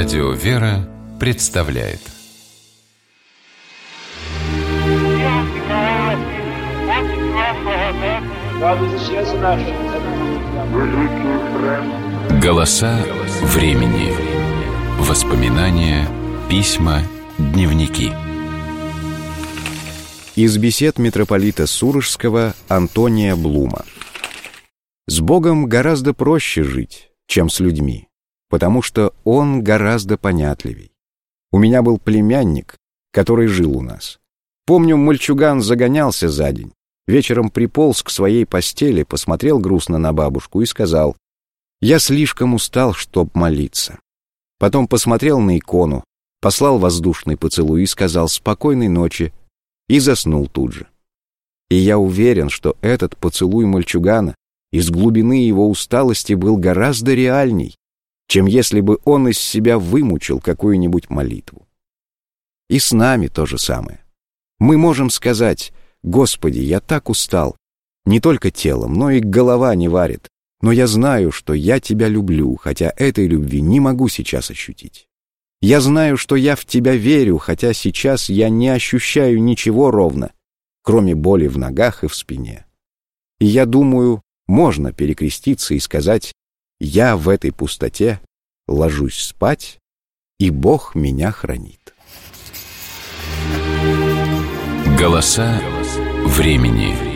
Радио «Вера» представляет. Голоса времени. Воспоминания, письма, дневники. Из бесед митрополита Сурожского Антония Блума. С Богом гораздо проще жить, чем с людьми, потому что Он гораздо понятливей. У меня был племянник, который жил у нас. Помню, мальчуган загонялся за день. Вечером приполз к своей постели, посмотрел грустно на бабушку и сказал: «Я слишком устал, чтоб молиться». Потом посмотрел на икону, послал воздушный поцелуй и сказал «спокойной ночи» и заснул тут же. И я уверен, что этот поцелуй мальчугана из глубины его усталости был гораздо реальней, чем если бы он из себя вымучил какую-нибудь молитву. И с нами то же самое. Мы можем сказать: «Господи, я так устал, не только телом, но и голова не варит, но я знаю, что я Тебя люблю, хотя этой любви не могу сейчас ощутить. Я знаю, что я в Тебя верю, хотя сейчас я не ощущаю ничего ровно, кроме боли в ногах и в спине». И я думаю, можно перекреститься и сказать: «Я в этой пустоте ложусь спать, и Бог меня хранит». Голоса времени.